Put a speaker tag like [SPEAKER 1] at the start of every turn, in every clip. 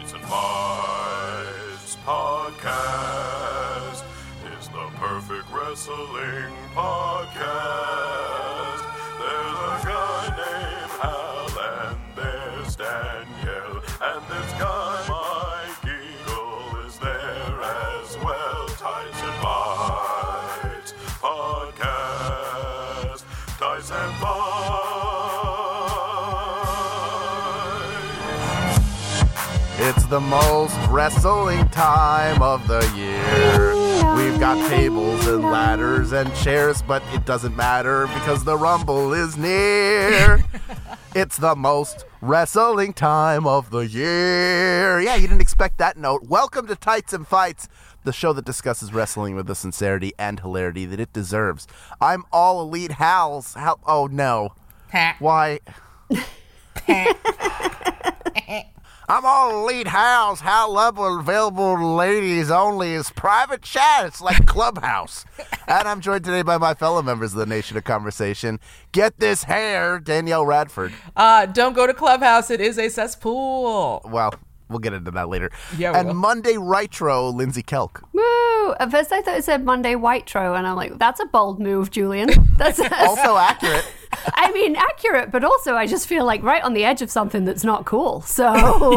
[SPEAKER 1] Tights and Fights podcast is the perfect wrestling podcast. There's a guy named Hal and there's Danielle, and this guy Mike Eagle is there as well. Tights and Fights podcast. Tights and Fights.
[SPEAKER 2] It's the most wrestling time of the year. We've got tables and ladders and chairs, but it doesn't matter because the Rumble is near. It's the most wrestling time of the year. Yeah, you didn't expect that note. Welcome to Tights and Fights, the show that discusses wrestling with the sincerity and hilarity that it deserves. I'm All Elite Hal's. Oh, no. Why? I'm All Elite Hal's. Hal level available ladies only is private chat. It's like Clubhouse. And I'm joined today by my fellow members of the Nation of Conversation. Get this hair, Danielle Radford.
[SPEAKER 3] Don't go to Clubhouse. It is a cesspool.
[SPEAKER 2] Well, we'll get into that later.
[SPEAKER 3] Yeah, we
[SPEAKER 2] and
[SPEAKER 3] will.
[SPEAKER 2] Monday Rightro, Lindsay Kelk.
[SPEAKER 4] Woo! At first I thought it said Monday Whitetro, and I'm like, that's a bold move, Julian. That's
[SPEAKER 2] Also accurate.
[SPEAKER 4] I mean, accurate, but also I just feel like right on the edge of something that's not cool. So,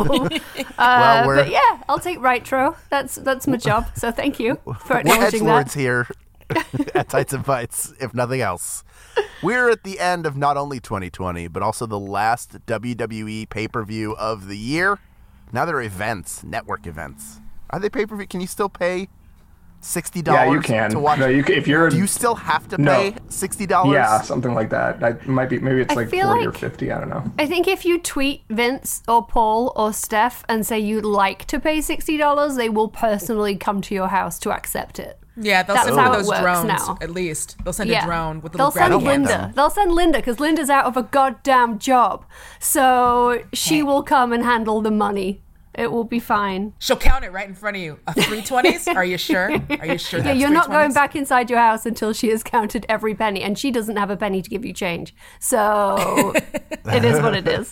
[SPEAKER 4] but yeah, I'll take Rightro. That's my job. So thank you for
[SPEAKER 2] We're
[SPEAKER 4] acknowledging that.
[SPEAKER 2] edgelords here at Tights and Fights, if nothing else. We're at the end of not only 2020, but also the last WWE pay-per-view of the year. Now they're events, network events. Are they pay-per-view? Can you still pay $60
[SPEAKER 5] Yeah, you can.
[SPEAKER 2] to watch?
[SPEAKER 5] No, you can, if you're.
[SPEAKER 2] Do you still have to
[SPEAKER 5] No.
[SPEAKER 2] pay $60?
[SPEAKER 5] Yeah, something like that. Maybe it's
[SPEAKER 4] I
[SPEAKER 5] like 40
[SPEAKER 4] feel
[SPEAKER 5] or
[SPEAKER 4] like-
[SPEAKER 5] 50. I don't know.
[SPEAKER 4] I think if you tweet Vince or Paul or Steph and say you'd like to pay $60, they will personally come to your house to accept it.
[SPEAKER 3] Yeah, they'll
[SPEAKER 4] That's
[SPEAKER 3] send
[SPEAKER 4] how
[SPEAKER 3] one
[SPEAKER 4] it
[SPEAKER 3] of those
[SPEAKER 4] works
[SPEAKER 3] drones,
[SPEAKER 4] now.
[SPEAKER 3] at least. They'll send
[SPEAKER 4] Yeah.
[SPEAKER 3] a drone with a
[SPEAKER 4] They'll
[SPEAKER 3] little
[SPEAKER 4] send
[SPEAKER 2] don't want
[SPEAKER 4] Linda.
[SPEAKER 2] them.
[SPEAKER 4] They'll send Linda because Linda's out of a goddamn job. So she will come and handle the money. It will be fine.
[SPEAKER 3] She'll count it right in front of you. A 320s? Are you sure? Are you sure
[SPEAKER 4] Yeah,
[SPEAKER 3] that's
[SPEAKER 4] you're not going
[SPEAKER 3] 320s?
[SPEAKER 4] back inside your house until she has counted every penny, and she doesn't have a penny to give you change. So it is what it is.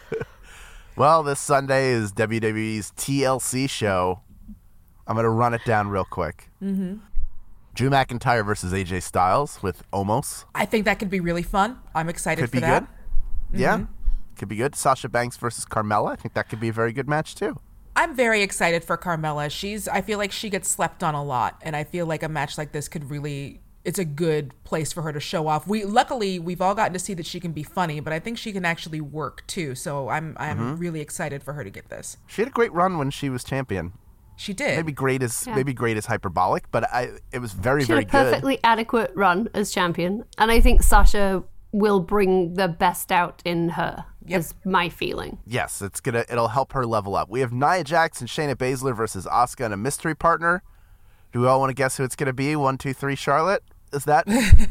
[SPEAKER 2] Well, this Sunday is WWE's TLC show. I'm going to run it down real quick. Mm-hmm. Drew McIntyre versus AJ Styles with Omos.
[SPEAKER 3] I think that could be really fun. I'm excited
[SPEAKER 2] Could
[SPEAKER 3] for
[SPEAKER 2] be
[SPEAKER 3] that.
[SPEAKER 2] good. Yeah, could be good. Sasha Banks versus Carmella. I think that could be a very good match, too.
[SPEAKER 3] I'm very excited for Carmella. I feel like she gets slept on a lot, and I feel like a match like this could really, it's a good place for her to show off. Luckily, we've all gotten to see that she can be funny, but I think she can actually work too. So I'm really excited for her to get this.
[SPEAKER 2] She had a great run when she was champion.
[SPEAKER 3] She did.
[SPEAKER 2] Maybe great is hyperbolic, but it was very,
[SPEAKER 4] She
[SPEAKER 2] very
[SPEAKER 4] had a
[SPEAKER 2] good.
[SPEAKER 4] perfectly adequate run as champion, and I think Sasha will bring the best out in her.
[SPEAKER 3] Yep.
[SPEAKER 4] Is my feeling.
[SPEAKER 2] Yes, it'll help her level up. We have Nia Jax and Shayna Baszler versus Asuka and a mystery partner. Do we all want to guess who it's going to be? 1, 2, 3, Charlotte? Is that?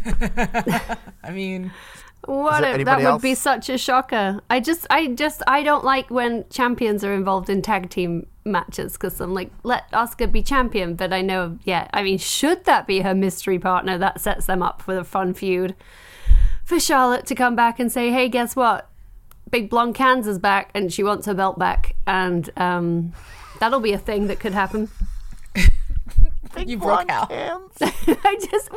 [SPEAKER 3] I mean,
[SPEAKER 4] What
[SPEAKER 2] there
[SPEAKER 4] if
[SPEAKER 2] anybody
[SPEAKER 4] that would be
[SPEAKER 2] else?
[SPEAKER 4] such a shocker? I don't like when champions are involved in tag team matches because I'm like, let Asuka be champion, but I know, should that be her mystery partner? That sets them up for a fun feud. For Charlotte to come back and say, hey, guess what? Big Blonde Cans is back and she wants her belt back, and that'll be a thing that could happen.
[SPEAKER 3] you broke Hal.
[SPEAKER 4] And I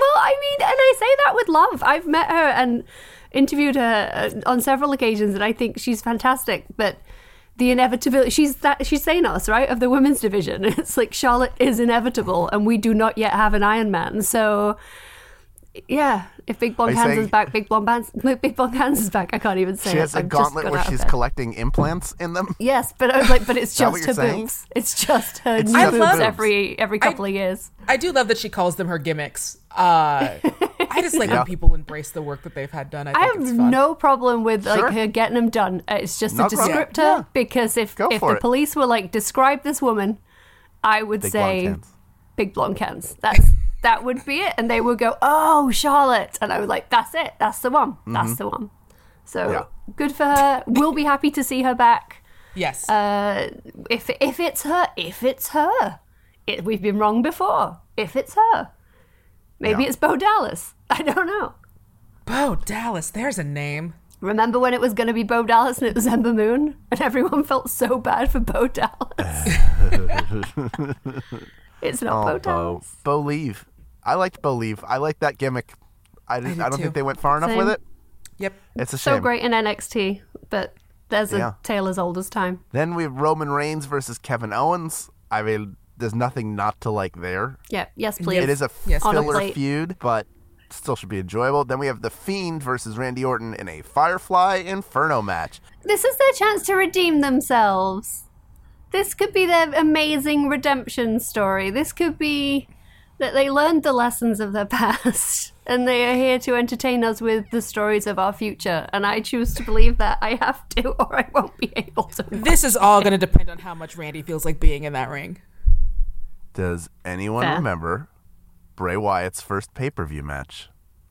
[SPEAKER 4] say that with love. I've met her and interviewed her on several occasions, and I think she's fantastic. But the inevitability, she's Thanos, right, of the women's division. It's like Charlotte is inevitable, and we do not yet have an Iron Man. So, yeah, if Big Blonde Hands is back, Big Blonde Hands is back. I can't even say
[SPEAKER 2] She
[SPEAKER 4] it.
[SPEAKER 2] has a
[SPEAKER 4] I've just
[SPEAKER 2] gauntlet
[SPEAKER 4] got
[SPEAKER 2] where
[SPEAKER 4] out
[SPEAKER 2] she's
[SPEAKER 4] there.
[SPEAKER 2] collecting implants in them.
[SPEAKER 4] Yes, but I was like, but it's
[SPEAKER 2] that what
[SPEAKER 4] just
[SPEAKER 2] you're
[SPEAKER 4] her
[SPEAKER 2] saying?
[SPEAKER 4] boobs. It's just her
[SPEAKER 2] It's
[SPEAKER 4] new
[SPEAKER 2] just
[SPEAKER 4] boobs
[SPEAKER 2] boobs.
[SPEAKER 4] every couple of years.
[SPEAKER 3] I do love that she calls them her gimmicks. I just like when people embrace the work that they've had done. I
[SPEAKER 4] I
[SPEAKER 3] think
[SPEAKER 4] have
[SPEAKER 3] it's fun.
[SPEAKER 4] no problem with
[SPEAKER 2] Sure.
[SPEAKER 4] her getting them done. It's just
[SPEAKER 2] No
[SPEAKER 4] a
[SPEAKER 2] problem.
[SPEAKER 4] descriptor
[SPEAKER 2] Yeah.
[SPEAKER 4] because if
[SPEAKER 2] Go for
[SPEAKER 4] the
[SPEAKER 2] it.
[SPEAKER 4] police were like, describe this woman, I would
[SPEAKER 2] Big
[SPEAKER 4] say
[SPEAKER 2] blonde cans.
[SPEAKER 4] big blonde cans. That would be it, and they would go, oh, Charlotte, and I was like, that's it, that's the one, that's the one. So
[SPEAKER 2] Yeah.
[SPEAKER 4] good for her. We'll be happy to see her back.
[SPEAKER 3] Yes.
[SPEAKER 4] If it's her, we've been wrong before. If it's her, maybe
[SPEAKER 2] Yeah.
[SPEAKER 4] it's Bo Dallas. I don't know.
[SPEAKER 3] Bo Dallas, there's a name.
[SPEAKER 4] Remember when it was going to be Bo Dallas and it was Ember Moon? And everyone felt so bad for Bo Dallas. It's not
[SPEAKER 2] Bo. Bo leave. I liked Bo leave. I like that gimmick. I
[SPEAKER 3] did
[SPEAKER 2] don't
[SPEAKER 3] too.
[SPEAKER 2] think they went far enough
[SPEAKER 4] Same.
[SPEAKER 2] with it.
[SPEAKER 3] Yep.
[SPEAKER 2] It's a shame.
[SPEAKER 4] So great in NXT, but there's a tale as old as time.
[SPEAKER 2] Then we have Roman Reigns versus Kevin Owens. I mean, there's nothing not to like there.
[SPEAKER 4] Yeah, yes, please.
[SPEAKER 2] It is a
[SPEAKER 3] Yes.
[SPEAKER 4] On a
[SPEAKER 2] filler
[SPEAKER 4] plate.
[SPEAKER 2] feud, but still should be enjoyable. Then we have The Fiend versus Randy Orton in a Firefly Inferno match.
[SPEAKER 4] This is their chance to redeem themselves. This could be their amazing redemption story. This could be that they learned the lessons of their past and they are here to entertain us with the stories of our future. And I choose to believe that I have to, or I won't be able to.
[SPEAKER 3] This is all going to depend on how much Randy feels like being in that ring.
[SPEAKER 2] Does anyone
[SPEAKER 4] Fair.
[SPEAKER 2] remember Bray Wyatt's first pay-per-view match?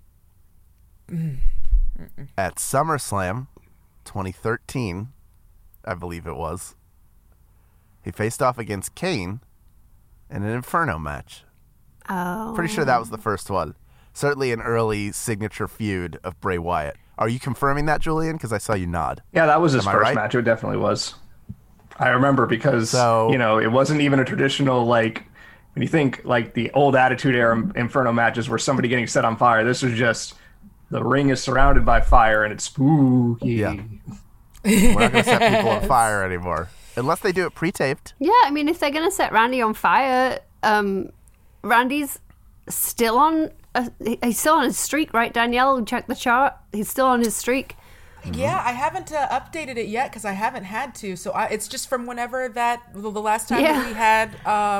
[SPEAKER 2] At SummerSlam 2013, I believe it was, he faced off against Kane in an Inferno match.
[SPEAKER 4] Oh.
[SPEAKER 2] Pretty sure that was the first one. Certainly an early signature feud of Bray Wyatt. Are you confirming that, Julian? Because I saw you nod.
[SPEAKER 5] Yeah, that was his
[SPEAKER 2] Am I
[SPEAKER 5] first
[SPEAKER 2] right?
[SPEAKER 5] match. It definitely was. I remember because,
[SPEAKER 2] So-
[SPEAKER 5] it wasn't even a traditional, like, when you think, like, the old Attitude Era Inferno matches where somebody getting set on fire, this was just, the ring is surrounded by fire and it's spooky.
[SPEAKER 2] Yeah. We're not going to set people on fire anymore. Unless they do it pre-taped.
[SPEAKER 4] Yeah, I mean, if they're going to set Randy on fire, Randy's still on. He's still on his streak, right, Danielle? Check the chart. He's still on his streak.
[SPEAKER 3] Yeah, I haven't updated it yet because I haven't had to. So it's just from whenever the last time that we had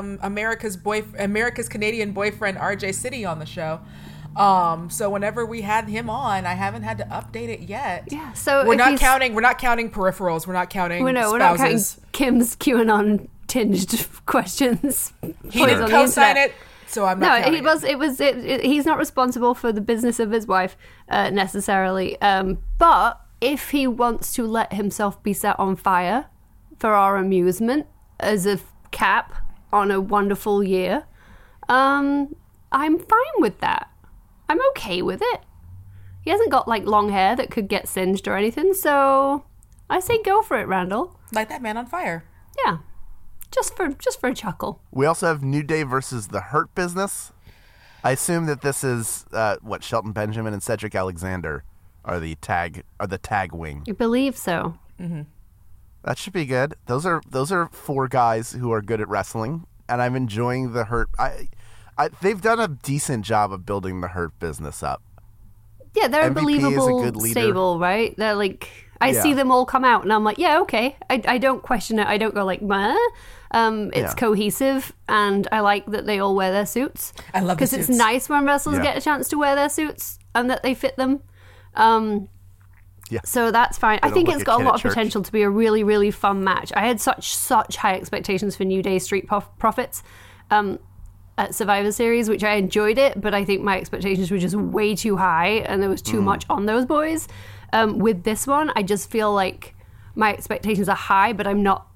[SPEAKER 3] America's Canadian boyfriend RJ City on the show. So whenever we had him on, I haven't had to update it yet.
[SPEAKER 4] Yeah, so
[SPEAKER 3] we're
[SPEAKER 4] if
[SPEAKER 3] not
[SPEAKER 4] he's-
[SPEAKER 3] counting. We're not counting peripherals. We're not counting
[SPEAKER 4] We're not counting
[SPEAKER 3] spouses.
[SPEAKER 4] Kim's QAnon tinged questions.
[SPEAKER 3] He
[SPEAKER 4] Points
[SPEAKER 3] didn't
[SPEAKER 4] on the
[SPEAKER 3] co-sign
[SPEAKER 4] internet.
[SPEAKER 3] it, so I'm not.
[SPEAKER 4] No,
[SPEAKER 3] counting
[SPEAKER 4] he's not responsible for the business of his wife necessarily. But if he wants to let himself be set on fire for our amusement as a cap on a wonderful year, I'm fine with that. I'm okay with it. He hasn't got like long hair that could get singed or anything, so I say go for it, Randall.
[SPEAKER 3] Light that man on fire.
[SPEAKER 4] Yeah, just for a chuckle.
[SPEAKER 2] We also have New Day versus the Hurt Business. I assume that this is Shelton Benjamin and Cedric Alexander are the tag wing.
[SPEAKER 4] I believe so.
[SPEAKER 2] That should be good. Those are four guys who are good at wrestling, and I'm enjoying the Hurt. They've done a decent job of building the Hurt business up.
[SPEAKER 4] Yeah, they're
[SPEAKER 2] MVP
[SPEAKER 4] a
[SPEAKER 2] is a
[SPEAKER 4] believable
[SPEAKER 2] good leader.
[SPEAKER 4] stable, right? They're like, I
[SPEAKER 2] Yeah.
[SPEAKER 4] see them all come out, and I'm like, yeah, okay. I don't question it. I don't go like, meh. It's
[SPEAKER 2] Yeah.
[SPEAKER 4] cohesive, and I like that they all wear their suits.
[SPEAKER 3] I love the
[SPEAKER 4] because it's
[SPEAKER 3] suits.
[SPEAKER 4] nice when wrestlers
[SPEAKER 2] Yeah.
[SPEAKER 4] get a chance to wear their suits and that they fit them.
[SPEAKER 2] Yeah.
[SPEAKER 4] So that's fine. I
[SPEAKER 2] don't
[SPEAKER 4] think
[SPEAKER 2] look
[SPEAKER 4] it's
[SPEAKER 2] a
[SPEAKER 4] got a
[SPEAKER 2] kid
[SPEAKER 4] lot
[SPEAKER 2] at
[SPEAKER 4] of
[SPEAKER 2] church.
[SPEAKER 4] potential to be a really, really fun match. I had such high expectations for New Day Street Profits at Survivor Series, which I enjoyed it, but I think my expectations were just way too high and there was too much on those boys. With this one, I just feel like my expectations are high, but I'm not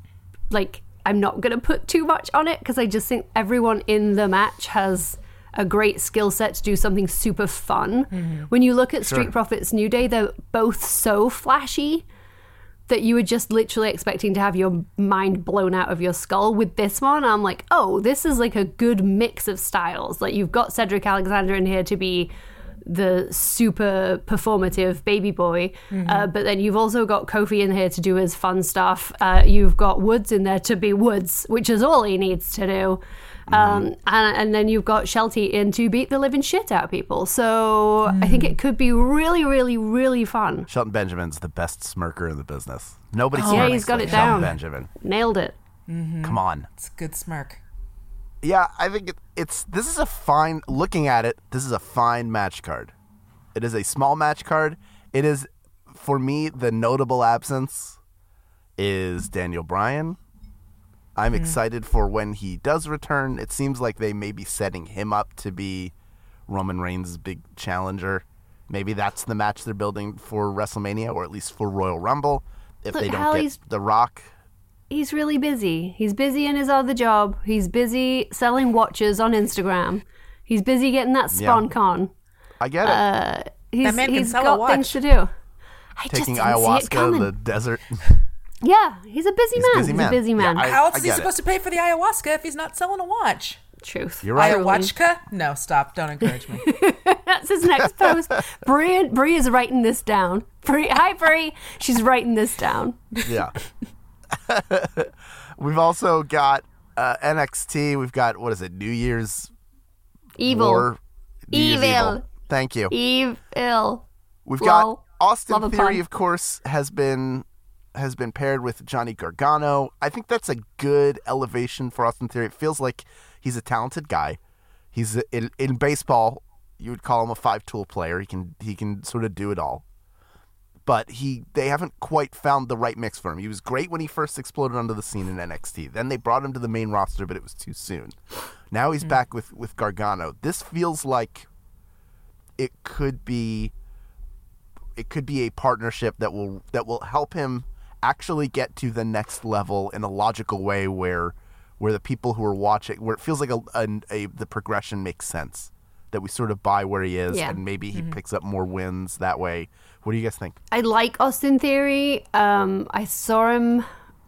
[SPEAKER 4] going to put too much on it because I just think everyone in the match has a great skill set to do something super fun. When you look at Street Profits New Day, they're both so flashy that you were just literally expecting to have your mind blown out of your skull. With this one, I'm like, oh, this is like a good mix of styles. Like, you've got Cedric Alexander in here to be the super performative baby boy, but then you've also got Kofi in here to do his fun stuff. You've got Woods in there to be Woods, which is all he needs to do. And then you've got Shelty in to beat the living shit out of people. So I think it could be really, really, really fun.
[SPEAKER 2] Shelton Benjamin's the best smirker in the business. Nobody
[SPEAKER 4] Yeah,
[SPEAKER 2] smirks
[SPEAKER 4] he's got
[SPEAKER 2] like
[SPEAKER 4] it
[SPEAKER 2] Shelton
[SPEAKER 4] down.
[SPEAKER 2] Benjamin.
[SPEAKER 4] Nailed it.
[SPEAKER 2] Come on.
[SPEAKER 3] It's a good smirk.
[SPEAKER 2] Yeah, I think this is a fine, looking at it, this is a fine match card. It is a small match card. It is, for me, the notable absence is Daniel Bryan. I'm excited for when he does return. It seems like they may be setting him up to be Roman Reigns' big challenger. Maybe that's the match they're building for WrestleMania, or at least for Royal Rumble, if
[SPEAKER 4] Look,
[SPEAKER 2] they don't
[SPEAKER 4] Hal,
[SPEAKER 2] get
[SPEAKER 4] he's-
[SPEAKER 2] The Rock.
[SPEAKER 4] He's really busy. He's busy in his other job. He's busy selling watches on Instagram. He's busy getting that SponCon.
[SPEAKER 2] I get it.
[SPEAKER 4] He's
[SPEAKER 3] man can
[SPEAKER 4] he's
[SPEAKER 3] sell a
[SPEAKER 4] got
[SPEAKER 3] watch.
[SPEAKER 4] things to do. I just
[SPEAKER 2] Taking
[SPEAKER 4] didn't see it
[SPEAKER 2] ayahuasca in
[SPEAKER 4] coming.
[SPEAKER 2] the desert.
[SPEAKER 4] Yeah, he's a busy man.
[SPEAKER 2] busy
[SPEAKER 4] He's
[SPEAKER 2] man.
[SPEAKER 4] a busy man.
[SPEAKER 2] Yeah,
[SPEAKER 3] How else is he
[SPEAKER 2] get it.
[SPEAKER 3] supposed to pay for the ayahuasca if he's not selling a watch?
[SPEAKER 4] Truth.
[SPEAKER 2] You're right.
[SPEAKER 3] Ayahuasca? No, stop. Don't encourage me.
[SPEAKER 4] That's his next post. Brie is writing this down. Hi, Brie. She's writing this down.
[SPEAKER 2] Yeah. We've also got NXT. We've got, what is it, New Year's
[SPEAKER 4] Evil.
[SPEAKER 2] War? New Year's
[SPEAKER 4] Evil.
[SPEAKER 2] Thank you.
[SPEAKER 4] Evil.
[SPEAKER 2] We've
[SPEAKER 4] Lol.
[SPEAKER 2] got Austin
[SPEAKER 4] Love a
[SPEAKER 2] Theory,
[SPEAKER 4] pun.
[SPEAKER 2] of course, has been paired with Johnny Gargano. I think that's a good elevation for Austin Theory. It feels like he's a talented guy. He's in baseball, you would call him a 5-tool player. He can sort of do it all. But they haven't quite found the right mix for him. He was great when he first exploded onto the scene in NXT. Then they brought him to the main roster, but it was too soon. Now he's back with Gargano. This feels like it could be a partnership that will help him actually get to the next level in a logical way where the people who are watching, where it feels like the progression makes sense, that we sort of buy where he is, and maybe he picks up more wins that way. What do you guys think?
[SPEAKER 4] I like Austin Theory. I saw him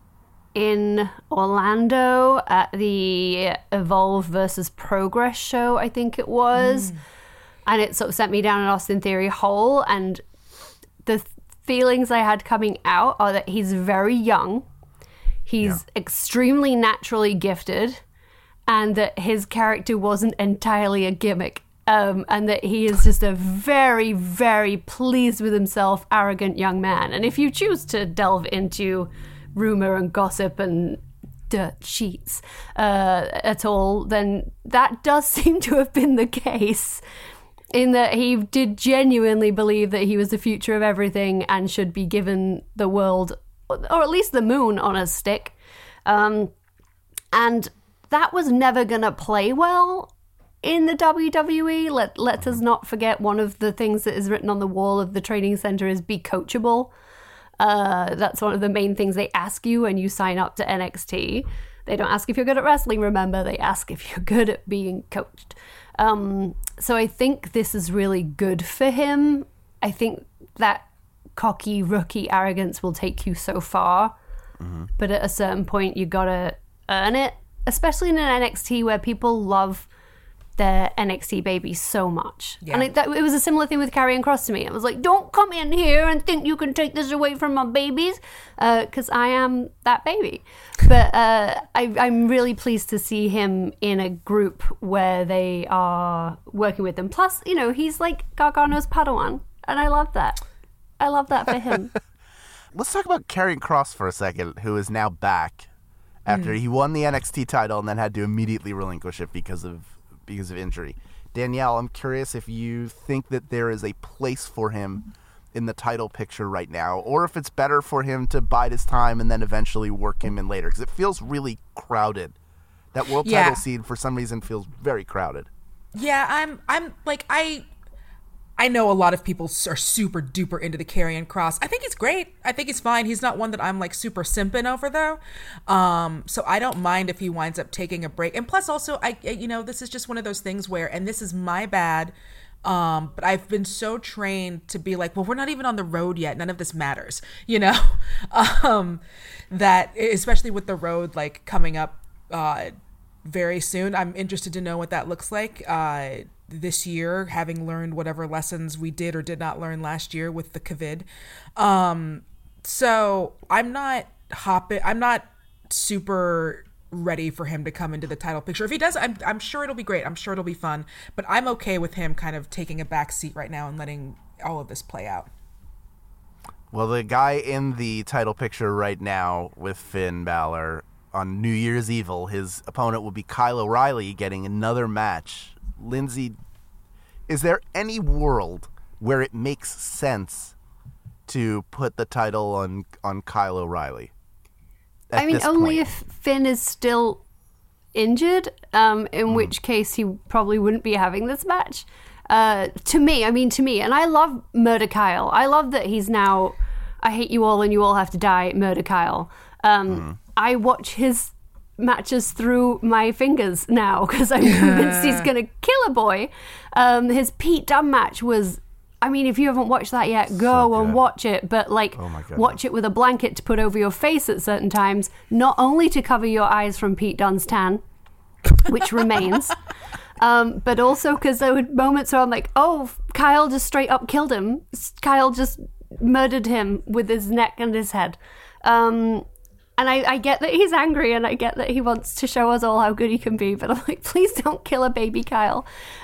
[SPEAKER 4] in Orlando at the Evolve versus Progress show, I think it was. And it sort of sent me down an Austin Theory hole. And the feelings I had coming out are that he's very young. He's extremely naturally gifted. And that his character wasn't entirely a gimmick. And that he is just a very, very pleased with himself, arrogant young man. And if you choose to delve into rumor and gossip and dirt sheets at all, then that does seem to have been the case, in that he did genuinely believe that he was the future of everything and should be given the world, or at least the moon, on a stick. And that was never going to play well in the WWE. Let us not forget, one of the things that is written on the wall of the training center is be coachable. That's one of the main things they ask you when you sign up to NXT. They don't ask if you're good at wrestling, remember. They ask if you're good at being coached. So I think this is really good for him. I think that cocky rookie arrogance will take you so far. But at a certain point, you gotta earn it, especially in an NXT where people love their NXT baby so much.
[SPEAKER 3] Yeah.
[SPEAKER 4] And it was a similar thing with Karrion Kross to me. I was like, don't come in here and think you can take this away from my babies, because I am that baby. But I'm really pleased to see him in a group where they are working with them. Plus, he's like Gargano's Padawan, and I love that. I love that for him.
[SPEAKER 2] Let's talk about Karrion Kross for a second, who is now back after he won the NXT title and then had to immediately relinquish it because of injury. Danielle, I'm curious if you think that there is a place for him in the title picture right now, or if it's better for him to bide his time and then eventually work him in later, because it feels really crowded. That world title scene, for some reason, feels very crowded.
[SPEAKER 3] Yeah, I'm like, I know a lot of people are super duper into the Karrion Kross. I think he's great. I think he's fine. He's not one that I'm like super simping over though. So I don't mind if he winds up taking a break. And plus also, this is just one of those things where, and this is my bad, but I've been so trained to be like, well, we're not even on the road yet. None of this matters, that especially with the road like coming up very soon, I'm interested to know what that looks like this year, having learned whatever lessons we did or did not learn last year with the COVID. So I'm not super ready for him to come into the title picture. If he does, I'm sure it'll be great. I'm sure it'll be fun, but I'm okay with him kind of taking a back seat right now and letting all of this play out.
[SPEAKER 2] Well, the guy in the title picture right now with Finn Balor on New Year's Evil, his opponent will be Kyle O'Reilly getting another match. Lindsay, is there any world where it makes sense to put the title on Kyle O'Reilly?
[SPEAKER 4] I mean, only if Finn is still injured, in which case he probably wouldn't be having this match. To me, and I love Murder Kyle. I love that he's now, I hate you all and you all have to die, Murder Kyle. I watch his matches through my fingers now because I'm convinced he's going to kill a boy. His Pete Dunne match was I mean, if you haven't watched that yet, go and watch it. But like,
[SPEAKER 2] Oh my goodness.
[SPEAKER 4] watch it with a blanket to put over your face at certain times, not only to cover your eyes from Pete Dunne's tan, which remains, but also because there were moments where I'm like, oh, Kyle just straight up killed him. Kyle just murdered him with his neck and his head. And I get that he's angry, and I get that he wants to show us all how good he can be, but I'm like, please don't kill a baby Kyle.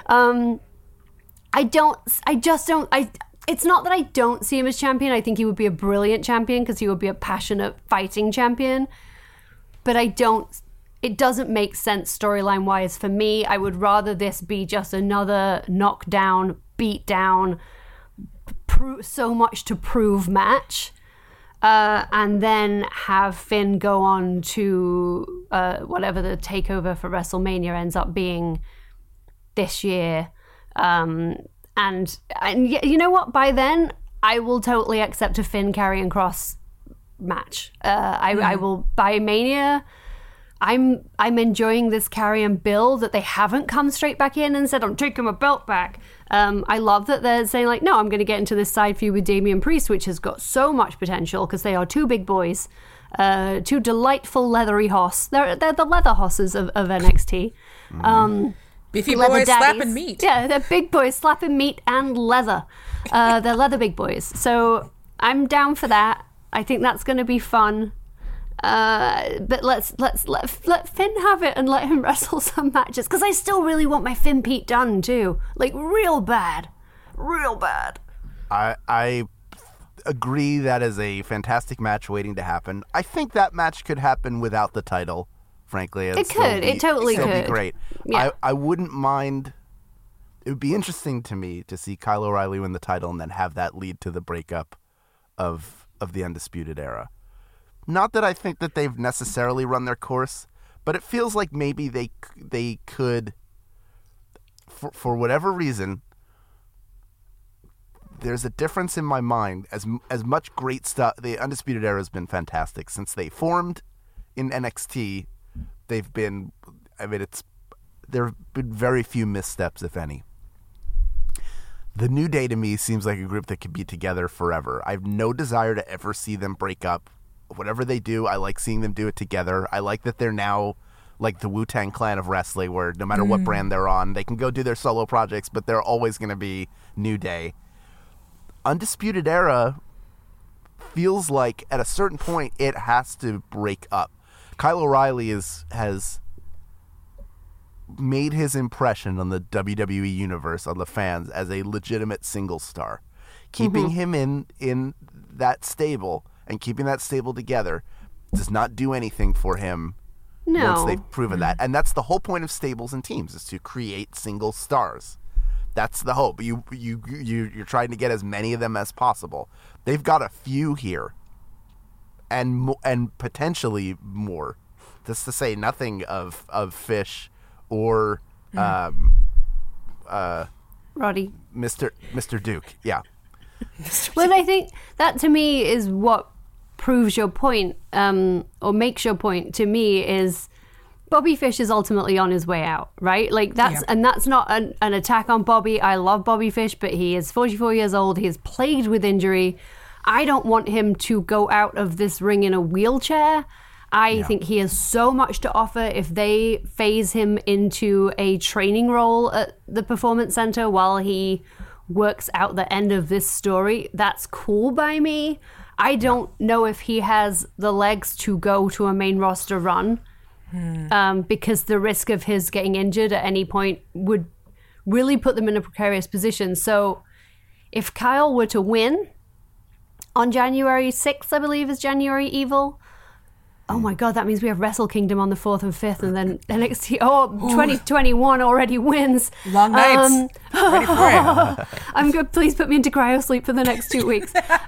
[SPEAKER 4] It's not that I don't see him as champion. I think he would be a brilliant champion because he would be a passionate fighting champion. But it doesn't make sense storyline wise for me. I would rather this be just another knockdown, beat down, so much to prove match. And then have Finn go on to whatever the takeover for WrestleMania ends up being this year. And you know what? By then, I will totally accept a Finn Karrion Kross match. I will, by Mania, I'm enjoying this Karrion build that they haven't come straight back in and said, I'm taking my belt back. I love that they're saying like, no, I'm going to get into this side feud with Damian Priest, which has got so much potential because they are two big boys, two delightful leathery hoss. They're the leather hosses of NXT.
[SPEAKER 3] Beefy
[SPEAKER 4] Leather
[SPEAKER 3] boys
[SPEAKER 4] daddies.
[SPEAKER 3] slapping meat.
[SPEAKER 4] Yeah, they're big boys slapping meat and leather. They're leather big boys. So I'm down for that. I think that's going to be fun. But let's let Finn have it and let him wrestle some matches, because I still really want my Finn Pete Dunne too, like real bad.
[SPEAKER 2] I agree that is a fantastic match waiting to happen. I think that match could happen without the title, frankly.
[SPEAKER 4] It totally
[SPEAKER 2] It'd
[SPEAKER 4] could.
[SPEAKER 2] be great.
[SPEAKER 4] Yeah.
[SPEAKER 2] I wouldn't mind. It would be interesting to me to see Kyle O'Reilly win the title and then have that lead to the breakup of the Undisputed Era. Not that I think that they've necessarily run their course, but it feels like maybe they could, for whatever reason, there's a difference in my mind. As much great stuff, the Undisputed Era has been fantastic since they formed in NXT. There have been very few missteps, if any. The New Day to me seems like a group that could be together forever. I have no desire to ever see them break up. Whatever they do, I like seeing them do it together. I like that they're now like the Wu-Tang Clan of wrestling, where no matter what brand they're on, they can go do their solo projects, but they're always going to be New Day. Undisputed Era feels like at a certain point it has to break up. Kyle O'Reilly has made his impression on the WWE universe, on the fans, as a legitimate single star. Keeping him in that stable and keeping that stable together does not do anything for him once they've proven that. And that's the whole point of stables and teams, is to create single stars. That's the hope. You're trying to get as many of them as possible. They've got a few here, and potentially more. Just to say nothing of Fish or
[SPEAKER 4] Roddy.
[SPEAKER 2] Mr. Duke. Yeah.
[SPEAKER 4] Well, I think that to me is what proves your point, or makes your point to me, is Bobby Fish is ultimately on his way out, right? Like and that's not an attack on Bobby. I love Bobby Fish, but he is 44 years old. He is plagued with injury. I don't want him to go out of this ring in a wheelchair. I think he has so much to offer. If they phase him into a training role at the Performance Center while he works out the end of this story, that's cool by me. I don't know if he has the legs to go to a main roster run, because the risk of his getting injured at any point would really put them in a precarious position. So if Kyle were to win on January 6th, I believe is January Evil, oh my God, that means we have Wrestle Kingdom on the 4th and 5th, and then NXT, 2021 already wins.
[SPEAKER 3] Long nights. Ready for it.
[SPEAKER 4] I'm good. Please put me into cryo sleep for the next 2 weeks.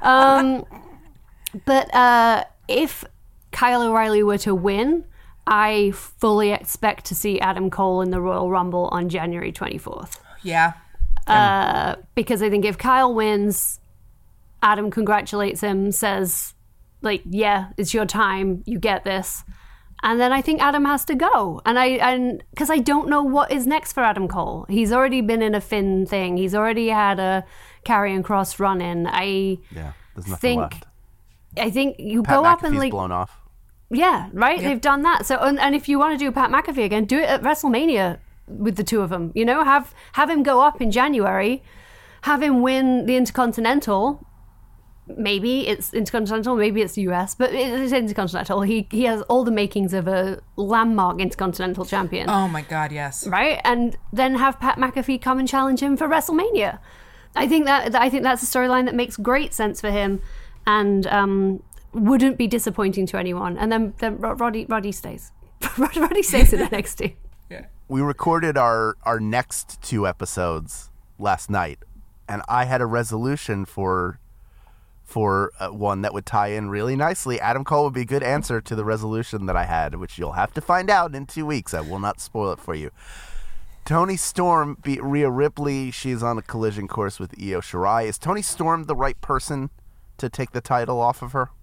[SPEAKER 4] But if Kyle O'Reilly were to win, I fully expect to see Adam Cole in the Royal Rumble on January 24th.
[SPEAKER 3] Yeah.
[SPEAKER 4] Because I think if Kyle wins, Adam congratulates him, says, like, yeah, it's your time, you get this. And then I think Adam has to go. And because I don't know what is next for Adam Cole. He's already been in a Finn thing. He's already had a Karrion Kross run in.
[SPEAKER 2] There's nothing left.
[SPEAKER 4] I think you
[SPEAKER 2] Pat
[SPEAKER 4] go
[SPEAKER 2] McAfee's
[SPEAKER 4] up and like
[SPEAKER 2] blown off.
[SPEAKER 4] Yeah, right? They've done that. So and if you want to do Pat McAfee again, do it at WrestleMania with the two of them. You know, have him go up in January, have him win the Intercontinental. Maybe it's Intercontinental, maybe it's US, but it's Intercontinental. He has all the makings of a landmark Intercontinental champion.
[SPEAKER 3] Oh my God, yes.
[SPEAKER 4] Right? And then have Pat McAfee come and challenge him for WrestleMania. I think that's a storyline that makes great sense for him and wouldn't be disappointing to anyone. And then Roddy stays. Roddy stays in NXT.
[SPEAKER 3] Yeah.
[SPEAKER 2] We recorded our next 2 episodes last night, and I had a resolution for one that would tie in really nicely. Adam Cole would be a good answer to the resolution that I had, which you'll have to find out in 2 weeks. I will not spoil it for you. Toni Storm beat Rhea Ripley. She's on a collision course with Io Shirai. Is Toni Storm the right person to take the title off of her?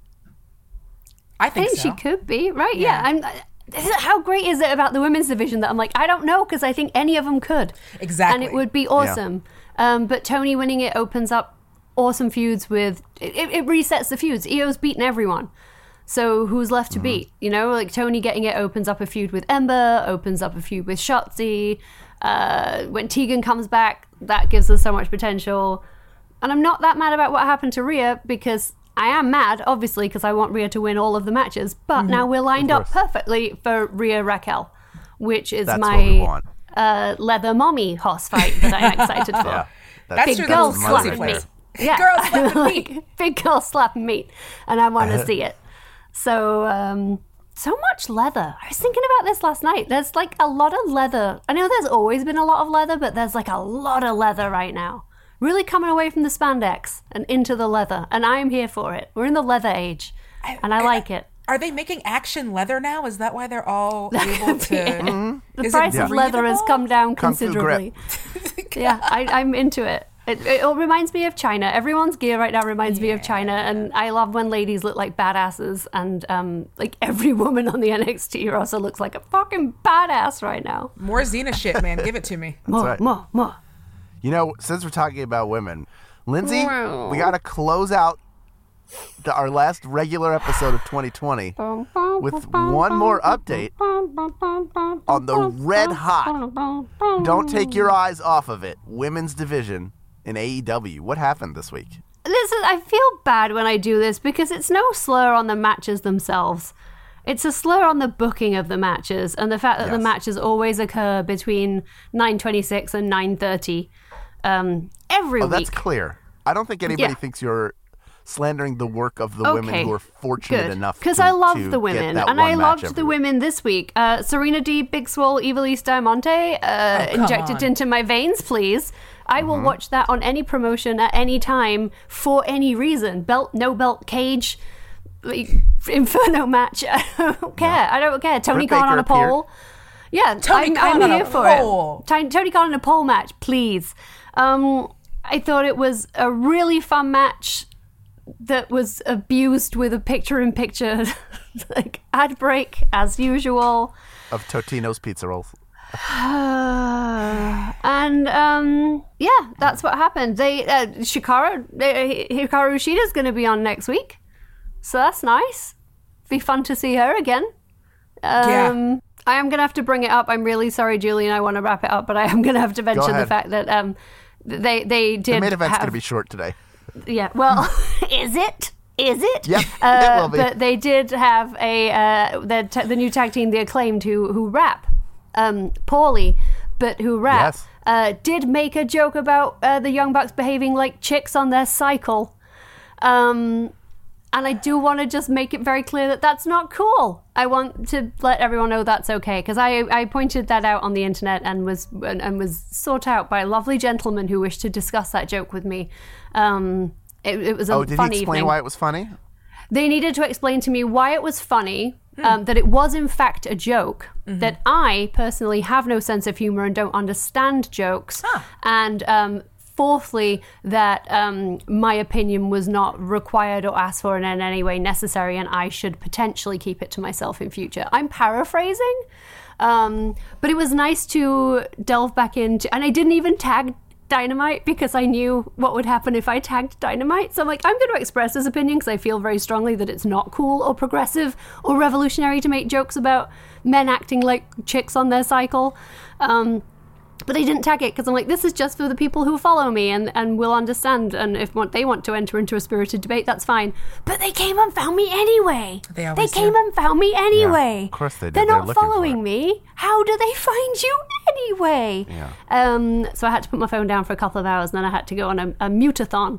[SPEAKER 3] I think so.
[SPEAKER 4] She could be, right? Yeah. How great is it about the women's division that I'm like, I don't know, because I think any of them could.
[SPEAKER 3] Exactly.
[SPEAKER 4] And it would be awesome. Yeah. But Toni winning it opens up awesome feuds with... It resets the feuds. Io's beaten everyone. So who's left to beat? You know, like Toni getting it opens up a feud with Ember, opens up a feud with Shotzi. When Tegan comes back, that gives us so much potential. And I'm not that mad about what happened to Rhea, because I am mad, obviously, because I want Rhea to win all of the matches. But now we're lined up perfectly for Rhea Raquel, which is my leather mommy horse fight that I'm excited for.
[SPEAKER 2] Yeah,
[SPEAKER 3] that's
[SPEAKER 4] big girl slapping me. Yeah,
[SPEAKER 3] girl slapping meat.
[SPEAKER 4] Big girl slapping meat, and I want to see it. So, so much leather. I was thinking about this last night. There's like a lot of leather. I know there's always been a lot of leather, but there's like a lot of leather right now. Really coming away from the spandex and into the leather, and I am here for it. We're in the leather age, and I like it.
[SPEAKER 3] Are they making action leather now? Is that why they're all able to...
[SPEAKER 4] The price of leather has come down considerably. Yeah, I'm into it. It all reminds me of China. Everyone's gear right now reminds me of China, and I love when ladies look like badasses, and like every woman on the NXT roster looks like a fucking badass right now.
[SPEAKER 3] More Xena shit, man. Give it to me.
[SPEAKER 4] More.
[SPEAKER 2] You know, since we're talking about women, Lindsay, we got to close out our last regular episode of 2020 with one more update on the red hot, don't take your eyes off of it, women's division in AEW. What happened this week?
[SPEAKER 4] I feel bad when I do this because it's no slur on the matches themselves. It's a slur on the booking of the matches and the fact that the matches always occur between 9:26 and 9:30 every week.
[SPEAKER 2] That's clear. I don't think anybody thinks you're slandering the work of the women who are fortunate enough to
[SPEAKER 4] because I love the women, and I loved the
[SPEAKER 2] week.
[SPEAKER 4] women this week. Serena D, Big Swole, Ivelisse Diamante, inject it into my veins, please. I will watch that on any promotion at any time for any reason. Belt, no belt, cage, Inferno match. I don't care. I don't care. Tony Khan on a pole. Yeah, I'm here for it. Tony Khan in a pole match, please. I thought it was a really fun match that was abused with a picture-in-picture like ad break as usual
[SPEAKER 2] of Totino's pizza rolls.
[SPEAKER 4] And that's what happened. Hikaru Ushida's going to be on next week, so that's nice. Be fun to see her again. I am going to have to bring it up. I'm really sorry, Julian. I want to wrap it up, but I am going to have to mention the fact that they did. The
[SPEAKER 2] main event's going to be short today.
[SPEAKER 4] Yeah. Well, is it?
[SPEAKER 2] Yep, it will be.
[SPEAKER 4] But they did have the new tag team, The Acclaimed, who rap poorly, but who rap.
[SPEAKER 2] Yes.
[SPEAKER 4] Did make a joke about the Young Bucks behaving like chicks on their cycle. And I do want to just make it very clear that that's not cool. I want to let everyone know that's okay, because I pointed that out on the internet and was sought out by a lovely gentleman who wished to discuss that joke with me. It was a fun evening.
[SPEAKER 2] Did he explain why it was funny?
[SPEAKER 4] They needed to explain to me why it was funny, that it was in fact a joke, that I personally have no sense of humor and don't understand jokes, and fourthly, that my opinion was not required or asked for and in any way necessary, and I should potentially keep it to myself in future. I'm paraphrasing, but it was nice to delve back into, and I didn't even tag Dynamite because I knew what would happen if I tagged Dynamite. So I'm like, I'm going to express this opinion because I feel very strongly that it's not cool or progressive or revolutionary to make jokes about men acting like chicks on their cycle. But I didn't tag it because I'm like, this is just for the people who follow me and will understand. And if they want to enter into a spirited debate, that's fine. But they came and found me anyway.
[SPEAKER 3] They always
[SPEAKER 4] came
[SPEAKER 3] do.
[SPEAKER 4] and found me anyway.
[SPEAKER 2] Yeah, of course they did.
[SPEAKER 4] They're not
[SPEAKER 2] looking for
[SPEAKER 4] following
[SPEAKER 2] it.
[SPEAKER 4] me. How do they find you anyway?
[SPEAKER 2] Yeah.
[SPEAKER 4] So I had to put my phone down for a couple of hours, and then I had to go on a mute-a-thon.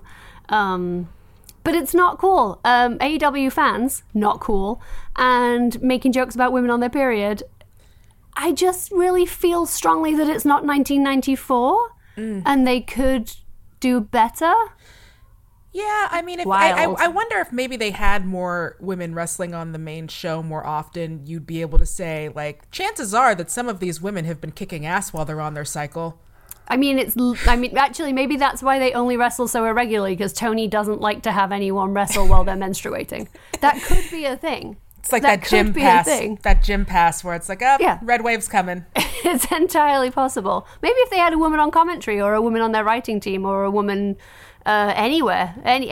[SPEAKER 4] But it's not cool. AEW fans, not cool. And making jokes about women on their period, I just really feel strongly that it's not 1994 and they could do better.
[SPEAKER 3] Yeah, I mean,
[SPEAKER 4] Wild.
[SPEAKER 3] I wonder if maybe they had more women wrestling on the main show more often, you'd be able to say, like, chances are that some of these women have been kicking ass while they're on their cycle.
[SPEAKER 4] I mean, actually, maybe that's why they only wrestle so irregularly, because Tony doesn't like to have anyone wrestle while they're menstruating. That could be a thing.
[SPEAKER 3] It's like that gym pass where it's like,
[SPEAKER 4] Yeah.
[SPEAKER 3] red wave's coming.
[SPEAKER 4] It's entirely possible. Maybe if they had a woman on commentary or a woman on their writing team or a woman anywhere.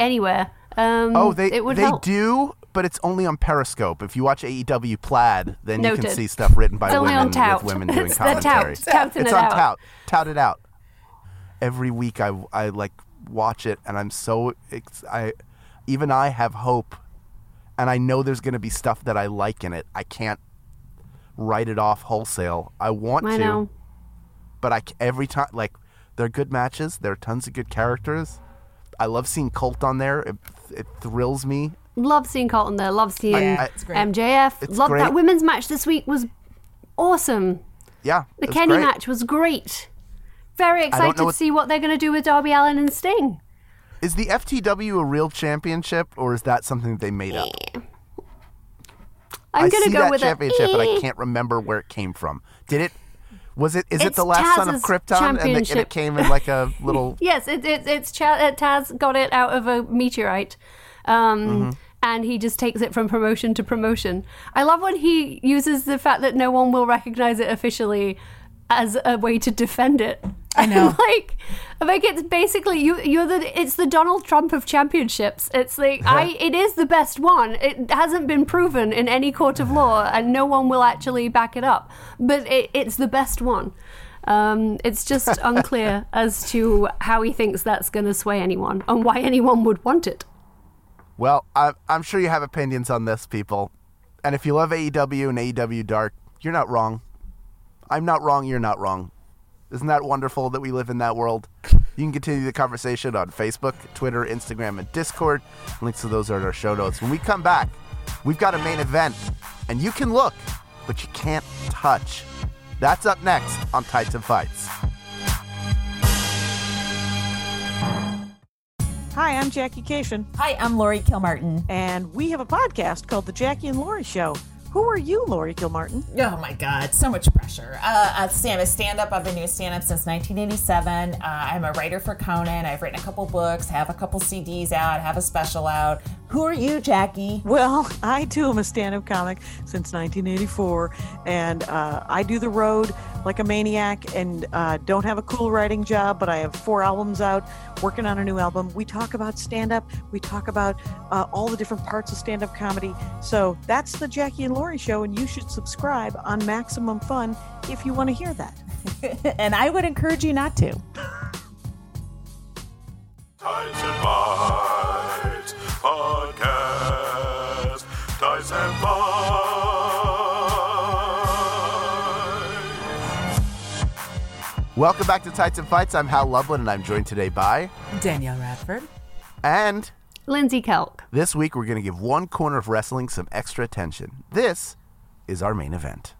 [SPEAKER 4] It would
[SPEAKER 2] they
[SPEAKER 4] help.
[SPEAKER 2] do, but it's only on Periscope. If you watch AEW Plaid, then you
[SPEAKER 4] Noted.
[SPEAKER 2] can see stuff written by
[SPEAKER 4] It's only
[SPEAKER 2] women
[SPEAKER 4] on Tout.
[SPEAKER 2] with women doing
[SPEAKER 4] It's the
[SPEAKER 2] commentary.
[SPEAKER 4] Tout. Touting
[SPEAKER 2] It's
[SPEAKER 4] it
[SPEAKER 2] on
[SPEAKER 4] out.
[SPEAKER 2] Tout. Tout it out. Every week I like watch it, and I'm so even I have hope, and I know there's going to be stuff that I like in it. I can't write it off wholesale. I want
[SPEAKER 4] I
[SPEAKER 2] to,
[SPEAKER 4] know.
[SPEAKER 2] but every time, like, they're good matches. There are tons of good characters. I love seeing Colt on there. It thrills me.
[SPEAKER 4] Love seeing Colton there. Love seeing
[SPEAKER 3] it's great.
[SPEAKER 4] MJF.
[SPEAKER 2] It's
[SPEAKER 4] Love
[SPEAKER 2] great.
[SPEAKER 4] that women's match this week was awesome.
[SPEAKER 2] Yeah,
[SPEAKER 4] The
[SPEAKER 2] it's
[SPEAKER 4] Kenny
[SPEAKER 2] great.
[SPEAKER 4] match was great. Very
[SPEAKER 2] know
[SPEAKER 4] excited to
[SPEAKER 2] what-
[SPEAKER 4] see what they're going to do with Darby Allin and Sting.
[SPEAKER 2] Is the FTW a real championship, or is that something that they made up?
[SPEAKER 4] I'm going to
[SPEAKER 2] see
[SPEAKER 4] go
[SPEAKER 2] that
[SPEAKER 4] with
[SPEAKER 2] championship, but I
[SPEAKER 4] a
[SPEAKER 2] can't remember where it came from. Is it
[SPEAKER 4] It's
[SPEAKER 2] the last son of
[SPEAKER 4] Taz's
[SPEAKER 2] Krypton, and
[SPEAKER 4] championship.
[SPEAKER 2] it came in like a little?
[SPEAKER 4] Yes, it's Taz got it out of a meteorite. And he just takes it from promotion to promotion. I love when he uses the fact that no one will recognize it officially as a way to defend it.
[SPEAKER 3] I know.
[SPEAKER 4] like it's basically it's the Donald Trump of championships. It's like it is the best one. It hasn't been proven in any court of law, and no one will actually back it up. But it's the best one. It's just unclear as to how he thinks that's going to sway anyone and why anyone would want it.
[SPEAKER 2] Well, I'm sure you have opinions on this, people. And if you love AEW and AEW Dark, you're not wrong. I'm not wrong. You're not wrong. Isn't that wonderful that we live in that world? You can continue the conversation on Facebook, Twitter, Instagram, and Discord. Links to those are in our show notes. When we come back, we've got a main event. And you can look, but you can't touch. That's up next on Tights and Fights.
[SPEAKER 6] Hi, I'm Jackie Cation,
[SPEAKER 7] Hi, I'm Lori Kilmartin.
[SPEAKER 6] and we have a podcast called The Jackie and Lori Show. Who are you, Lori Kilmartin?
[SPEAKER 7] Oh my God, so much pressure. I'm a stand-up. I've been doing stand-up since 1987. I'm a writer for Conan. I've written a couple books, have a couple CDs out, have a special out. Who are you, Jackie?
[SPEAKER 6] Well, I too am a stand-up comic since 1984, and I do the road like a maniac and don't have a cool writing job, but I have 4 albums out, working on a new album. We talk about stand-up. We talk about all the different parts of stand-up comedy. So that's the Jackie and Lori Show, and you should subscribe on Maximum Fun if you want to hear that.
[SPEAKER 7] And I would encourage you not to.
[SPEAKER 1] Ties and Fights Podcast. Ties and Fights.
[SPEAKER 2] Welcome back to Tights and Fights. I'm Hal Lublin, and I'm joined today by...
[SPEAKER 3] Danielle Radford.
[SPEAKER 2] And
[SPEAKER 4] Lindsay Kelk.
[SPEAKER 2] this week, we're going to give one corner of wrestling some extra attention. This is our main event.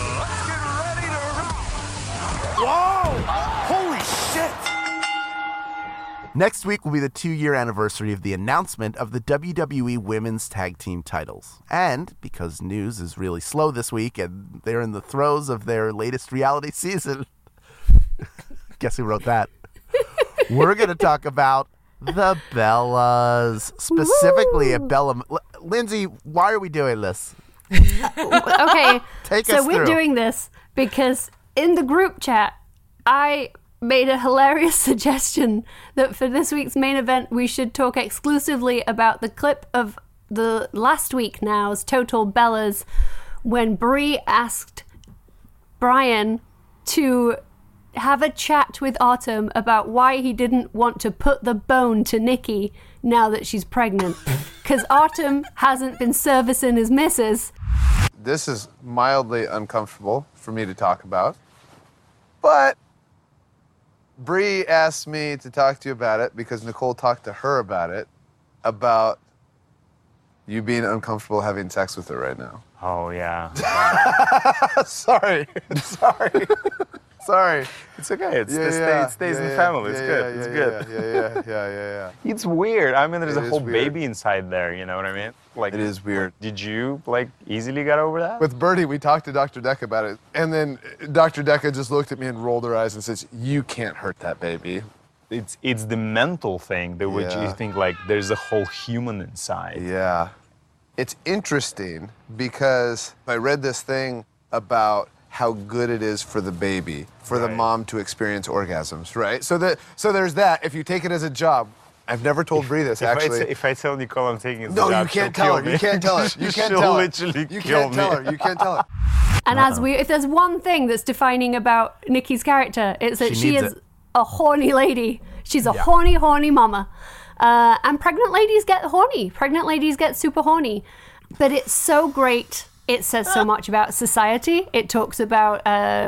[SPEAKER 2] Next week will be the 2-year anniversary of the announcement of the WWE Women's Tag Team titles. And because news is really slow this week and they're in the throes of their latest reality season, guess who wrote that? We're going to talk about the Bellas, specifically at Bella. Lindsay, why are we doing this?
[SPEAKER 4] Okay,
[SPEAKER 2] Take
[SPEAKER 4] so
[SPEAKER 2] us
[SPEAKER 4] we're
[SPEAKER 2] through.
[SPEAKER 4] doing this because in the group chat, I made a hilarious suggestion that for this week's main event, we should talk exclusively about the clip of the last week now's Total Bellas when Brie asked Brian to have a chat with Autumn about why he didn't want to put the bone to Nikki now that she's pregnant. Because Autumn hasn't been servicing his missus.
[SPEAKER 2] This is mildly uncomfortable for me to talk about, but Bree asked me to talk to you about it because Nicole talked to her about you being uncomfortable having sex with her right now.
[SPEAKER 8] Oh, yeah.
[SPEAKER 2] Sorry.
[SPEAKER 8] It's okay. It stays in the family. It's good. It's good.
[SPEAKER 2] Yeah.
[SPEAKER 8] It's weird. I mean, there's
[SPEAKER 2] It
[SPEAKER 8] a
[SPEAKER 2] is
[SPEAKER 8] whole
[SPEAKER 2] weird.
[SPEAKER 8] baby inside there. You know what I mean? Like,
[SPEAKER 2] It is weird.
[SPEAKER 8] Did you, easily get over that?
[SPEAKER 2] With Bertie, we talked to Dr. Decca about it, and then Dr. Decca just looked at me and rolled her eyes and says, "You can't hurt that baby."
[SPEAKER 8] It's the mental thing, which
[SPEAKER 2] Yeah.
[SPEAKER 8] you think, there's a whole human inside.
[SPEAKER 2] Yeah. It's interesting because I read this thing about how good it is for the baby, for the
[SPEAKER 8] Right.
[SPEAKER 2] mom to experience orgasms, right? So there's that. If you take it as a job, I've never told Bree this, actually.
[SPEAKER 8] If I tell Nicole I'm taking it,
[SPEAKER 2] No, you can't tell her. You can't tell her. You can't tell her.
[SPEAKER 8] Literally
[SPEAKER 2] You
[SPEAKER 8] kill
[SPEAKER 2] can't tell
[SPEAKER 8] me.
[SPEAKER 2] her. You can't tell her.
[SPEAKER 4] And if there's one thing that's defining about Nikki's character, it's that
[SPEAKER 2] She
[SPEAKER 4] she
[SPEAKER 2] needs
[SPEAKER 4] is
[SPEAKER 2] it.
[SPEAKER 4] a horny lady. She's a horny mama. And pregnant ladies get horny. Pregnant ladies get super horny. But it's so great. It says so much about society. It talks about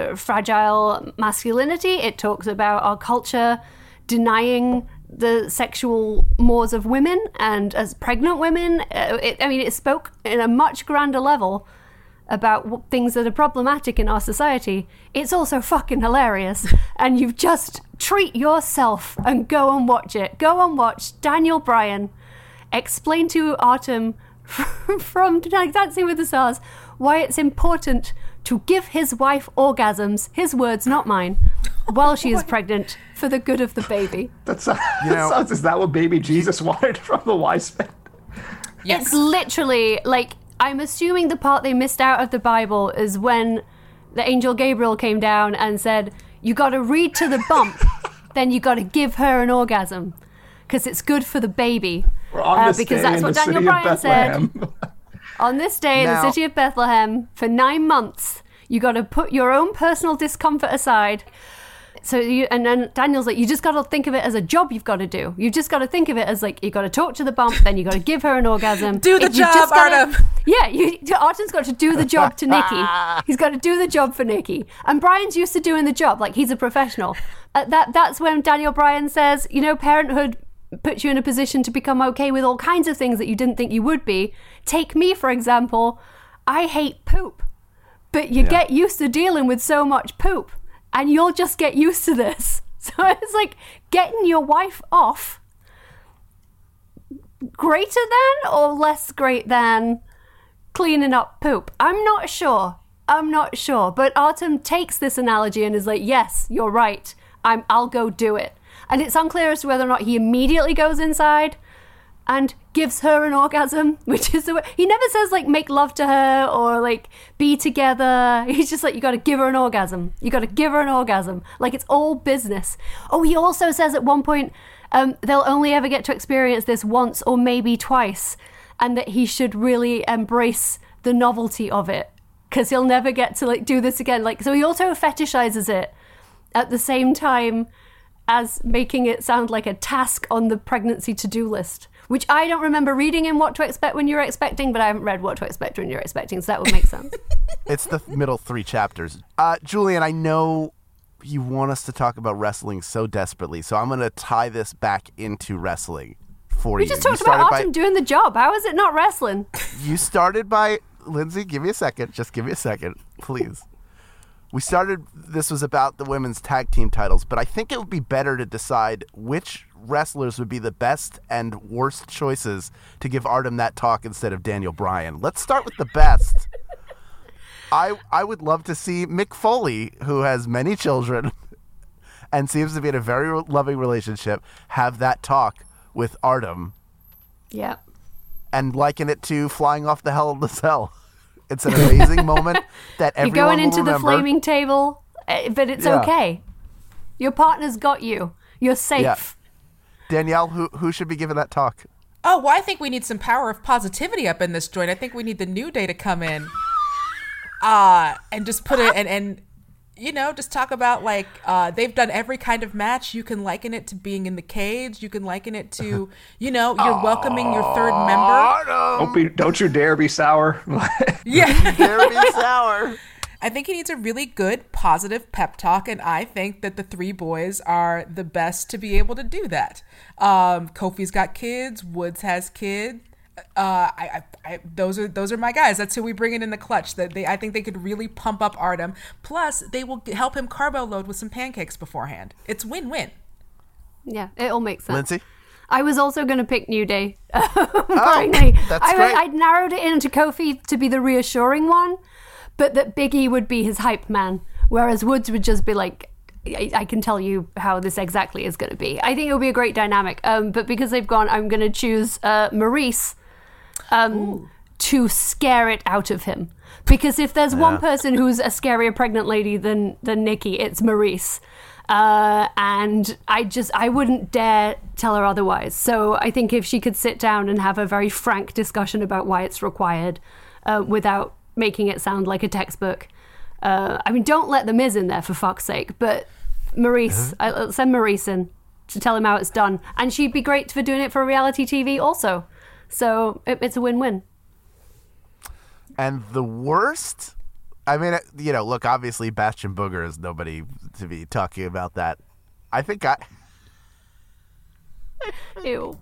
[SPEAKER 4] fragile masculinity. It talks about our culture denying the sexual mores of women. And as pregnant women, it spoke in a much grander level about things that are problematic in our society. It's also fucking hilarious. And you just treat yourself and go and watch it. Go and watch Daniel Bryan explain to Autumn from Dancing with the Stars why it's important to give his wife orgasms, his words, not mine, while she is pregnant for the good of the baby.
[SPEAKER 5] Is that what baby Jesus wanted from the wise men?
[SPEAKER 3] Yes.
[SPEAKER 4] It's literally I'm assuming the part they missed out of the Bible is when the angel Gabriel came down and said, you got to read to the bump, then you got to give her an orgasm because it's good for the baby.
[SPEAKER 5] We're on this
[SPEAKER 4] because
[SPEAKER 5] day
[SPEAKER 4] that's
[SPEAKER 5] in
[SPEAKER 4] what
[SPEAKER 5] the
[SPEAKER 4] Daniel
[SPEAKER 5] city of
[SPEAKER 4] Bryan said.
[SPEAKER 5] Bethlehem.
[SPEAKER 4] On this day in the
[SPEAKER 2] Now-
[SPEAKER 4] city of Bethlehem, for 9 months, you got to put your own personal discomfort aside. And then Daniel's like, you just got to think of it as a job you've got to do. You just got to think of it as you got to talk to the bump, then you got to give her an orgasm.
[SPEAKER 3] Do the
[SPEAKER 4] You
[SPEAKER 3] job,
[SPEAKER 4] just gotta-
[SPEAKER 3] Artem.
[SPEAKER 4] Yeah, Artem's got to do the job to Nikki. He's got to do the job for Nikki. And Brian's used to doing the job, he's a professional. That's when Daniel Bryan says, parenthood puts you in a position to become okay with all kinds of things that you didn't think you would be. Take me, for example. I hate poop. But you get used to dealing with so much poop. And you'll just get used to this. So it's like getting your wife off. Greater than or less great than cleaning up poop? I'm not sure. But Autumn takes this analogy and is like, yes, you're right. I'll go do it. And it's unclear as to whether or not he immediately goes inside and gives her an orgasm, which is the way. He never says make love to her or be together. He's just you got to give her an orgasm. You got to give her an orgasm. It's all business. Oh, he also says at one point they'll only ever get to experience this once or maybe twice, and that he should really embrace the novelty of it because he'll never get to do this again. So he also fetishizes it at the same time as making it sound like a task on the pregnancy to-do list, which I don't remember reading in What to Expect When You're Expecting, but I haven't read What to Expect When You're Expecting, so that would make sense.
[SPEAKER 2] It's the middle 3 chapters. Julian, I know you want us to talk about wrestling so desperately, so I'm going to tie this back into wrestling for you.
[SPEAKER 4] We just talked about Autumn doing the job. How is it not wrestling?
[SPEAKER 2] You started by... Lindsay, give me a second. Just give me a second, please. This was about the women's tag team titles, but I think it would be better to decide which wrestlers would be the best and worst choices to give Artem that talk instead of Daniel Bryan. Let's start with the best. I would love to see Mick Foley, who has many children, and seems to be in a very loving relationship, have that talk with Artem
[SPEAKER 4] Yeah.
[SPEAKER 2] and liken it to flying off the Hell in the Cell. It's an amazing moment that
[SPEAKER 4] You're
[SPEAKER 2] everyone
[SPEAKER 4] going into
[SPEAKER 2] will
[SPEAKER 4] the
[SPEAKER 2] remember.
[SPEAKER 4] flaming table, but it's
[SPEAKER 2] Yeah.
[SPEAKER 4] okay. Your partner's got you. You're safe.
[SPEAKER 2] Yeah. Danielle, who should be giving that talk?
[SPEAKER 3] Oh, well, I think we need some power of positivity up in this joint. I think we need the New Day to come in and just put it and just talk about they've done every kind of match. You can liken it to being in the cage. You can liken it to, you're welcoming your third member.
[SPEAKER 5] Don't you dare be sour.
[SPEAKER 3] Yeah.
[SPEAKER 2] Dare be sour.
[SPEAKER 3] I think he needs a really good, positive pep talk, and I think that the three boys are the best to be able to do that. Kofi's got kids. Woods has kids. Those are my guys. That's who we bring in the clutch. I think they could really pump up Artem. Plus, they will help him carbo load with some pancakes beforehand. It's win-win.
[SPEAKER 4] Yeah, it all makes sense.
[SPEAKER 2] Lindsay?
[SPEAKER 4] I was also going to pick New Day.
[SPEAKER 2] That's great.
[SPEAKER 4] I'd narrowed it into Kofi to be the reassuring one, but that Big E would be his hype man, whereas Woods would just be like, I can tell you how this exactly is going to be. I think it would be a great dynamic. But because they've gone, I'm going to choose Maurice to scare it out of him. Because if there's one person who's a scarier pregnant lady than Nikki, it's Maurice. And I wouldn't dare tell her otherwise. So I think if she could sit down and have a very frank discussion about why it's required without making it sound like a textbook. Don't let the Miz in there for fuck's sake, but Maurice, I'll send Maurice in to tell him how it's done. And she'd be great for doing it for reality TV also. So it's a win-win.
[SPEAKER 2] And the worst, look, obviously Bastion Booger is nobody to be talking about that. I think
[SPEAKER 4] Ew.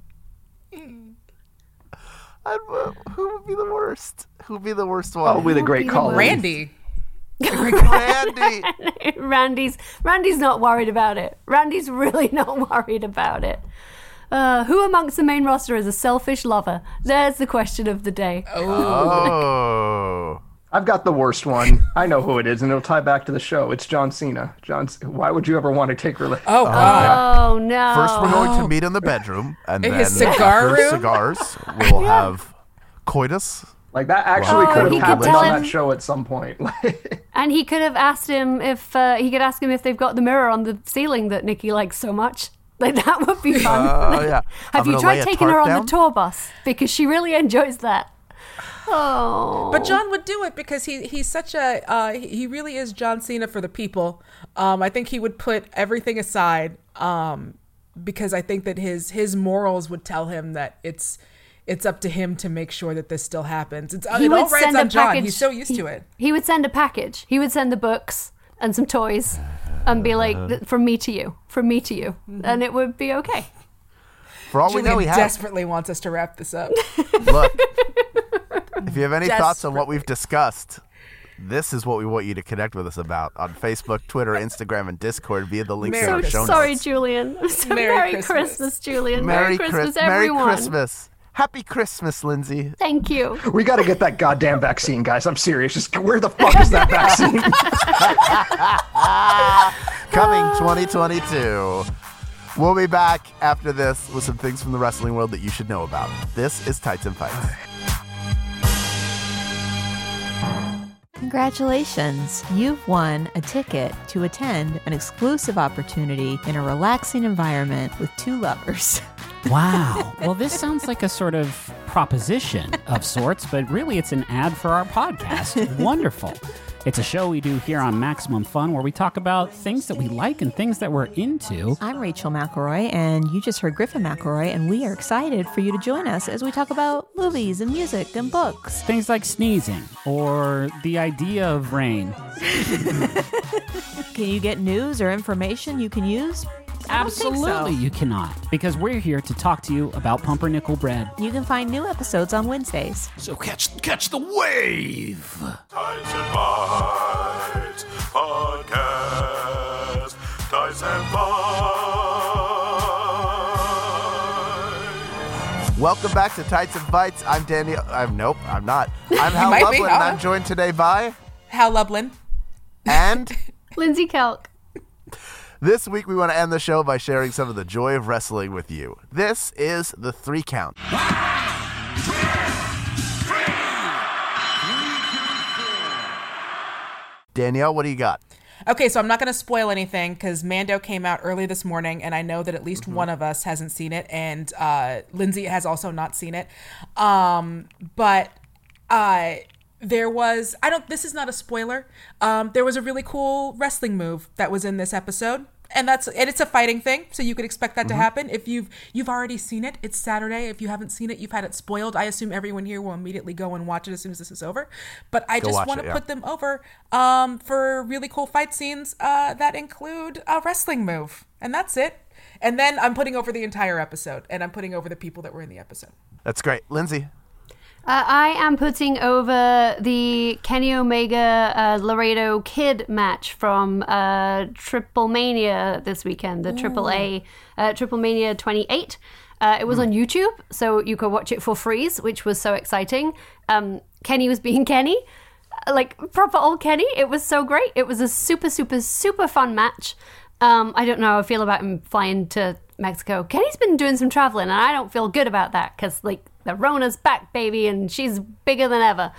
[SPEAKER 2] who would be the worst? Who would be the worst one?
[SPEAKER 5] Probably the great call.
[SPEAKER 3] Randy.
[SPEAKER 2] Randy.
[SPEAKER 4] Randy's not worried about it. Randy's really not worried about it. Who amongst the main roster is a selfish lover? There's the question of the day.
[SPEAKER 2] Oh.
[SPEAKER 5] I've got the worst one. I know who it is, and it'll tie back to the show. It's John Cena. Why would you ever want to take religion?
[SPEAKER 3] Oh, God.
[SPEAKER 4] Oh, no.
[SPEAKER 2] First, we're going to meet in the bedroom, and
[SPEAKER 3] In
[SPEAKER 2] then
[SPEAKER 3] his cigar
[SPEAKER 2] after
[SPEAKER 3] room?
[SPEAKER 2] cigars, we'll have coitus.
[SPEAKER 5] Like, that actually
[SPEAKER 2] Wow.
[SPEAKER 5] could
[SPEAKER 4] he
[SPEAKER 5] have
[SPEAKER 4] could
[SPEAKER 5] happened
[SPEAKER 4] tell
[SPEAKER 5] on
[SPEAKER 4] him-
[SPEAKER 5] that show at some point.
[SPEAKER 4] And he could have asked him if they've got the mirror on the ceiling that Nikki likes so much. Like, that would be fun.
[SPEAKER 2] Oh, yeah.
[SPEAKER 4] Have
[SPEAKER 2] I'm
[SPEAKER 4] you
[SPEAKER 2] gonna lay
[SPEAKER 4] tried
[SPEAKER 2] a
[SPEAKER 4] taking her
[SPEAKER 2] tarp
[SPEAKER 4] on
[SPEAKER 2] down?
[SPEAKER 4] the tour bus? Because she really enjoys that. Oh.
[SPEAKER 3] But John would do it because he's such a he really is John Cena for the people. I think he would put everything aside because I think that his morals would tell him that it's up to him to make sure that this still happens. It all rides on John. He's so used to it.
[SPEAKER 4] He would send a package. He would send the books and some toys and be like, from me to you, from me to you. And it would be okay.
[SPEAKER 2] For all we know,
[SPEAKER 3] Julian
[SPEAKER 2] we have.
[SPEAKER 3] desperately wants us to wrap this up.
[SPEAKER 2] Look, if you have any thoughts on what we've discussed, this is what we want you to connect with us about on Facebook, Twitter, Instagram, and Discord via the links in
[SPEAKER 3] Merry
[SPEAKER 2] our show
[SPEAKER 4] Sorry,
[SPEAKER 2] notes.
[SPEAKER 4] Julian. So
[SPEAKER 3] Merry
[SPEAKER 4] Merry
[SPEAKER 3] Christmas.
[SPEAKER 4] Christmas, Julian.
[SPEAKER 2] Merry
[SPEAKER 4] Christmas,
[SPEAKER 2] Merry
[SPEAKER 4] everyone.
[SPEAKER 2] Christmas. Happy Christmas, Lindsay.
[SPEAKER 4] Thank you.
[SPEAKER 5] We got to get that goddamn vaccine, guys. I'm serious. Just where the fuck is that vaccine?
[SPEAKER 2] Coming 2022. We'll be back after this with some things from the wrestling world that you should know about. This is Tights and Fights.
[SPEAKER 9] Congratulations! You've won a ticket to attend an exclusive opportunity in a relaxing environment with two lovers.
[SPEAKER 10] Wow. Well, this sounds like a sort of proposition of sorts, but really it's an ad for our podcast. Wonderful. It's a show we do here on Maximum Fun where we talk about things that we like and things that we're into.
[SPEAKER 9] I'm Rachel McElroy, and you just heard Griffin McElroy, and we are excited for you to join us as we talk about movies and music and books.
[SPEAKER 10] Things like sneezing or the idea of rain.
[SPEAKER 9] Can you get news or information you can use? I don't think so.
[SPEAKER 10] Absolutely you cannot, because we're here to talk to you about pumpernickel bread.
[SPEAKER 9] You can find new episodes on Wednesdays.
[SPEAKER 1] So catch the wave. Tights and Bites podcast. Tights and Bites.
[SPEAKER 2] Welcome back to Tights and Fights. I'm Danny. I'm not. I'm Hal
[SPEAKER 3] might be,
[SPEAKER 2] Lublin, and I'm joined today by
[SPEAKER 3] Hal Lublin.
[SPEAKER 2] and
[SPEAKER 4] Lindsay Kelk.
[SPEAKER 2] This week, we want to end the show by sharing some of the joy of wrestling with you. This is the 3 Count. Danielle, what do you got?
[SPEAKER 3] Okay, so I'm not going to spoil anything because Mando came out early this morning, and I know that at least one of us hasn't seen it, and Lindsay has also not seen it. But there was, this is not a spoiler. There was a really cool wrestling move that was in this episode. And it's a fighting thing, so you could expect that to happen. If you've already seen it, it's Saturday. If you haven't seen it, you've had it spoiled. I assume everyone here will immediately go and watch it as soon as this is over. But I just want to put them over for really cool fight scenes that include a wrestling move. And that's it. And then I'm putting over the entire episode, and I'm putting over the people that were in the episode.
[SPEAKER 2] That's great. Lindsay?
[SPEAKER 4] I am putting over the Kenny Omega Laredo Kid match from Triple Mania this weekend, the AAA Triple Mania 28. It was on YouTube, so you could watch it for free, which was so exciting. Kenny was being Kenny, like proper old Kenny. It was so great. It was a super, super, super fun match. I don't know how I feel about him flying to Mexico. Kenny's been doing some traveling, and I don't feel good about that because, like, the Rona's back, baby, and she's bigger than ever.